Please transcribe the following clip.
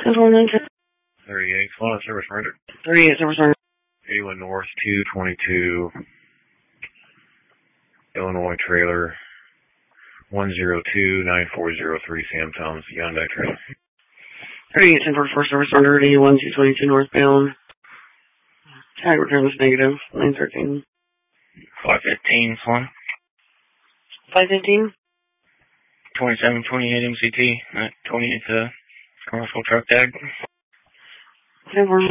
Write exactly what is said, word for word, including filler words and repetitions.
thirty-eight, phone on service rendered. thirty-eight, service rendered. eighty-one North, two twenty-two, Illinois trailer, one zero two nine four zero three, Sam Tom's Hyundai trailer. thirty-eight, ten forty-four, service rendered, eighty-one two twenty-two northbound. Tag return was negative, nine thirteen. five fifteen, one. five fifteen? twenty-seven twenty-eight M C T, at twentieth uh, commercial truck tag. ten four.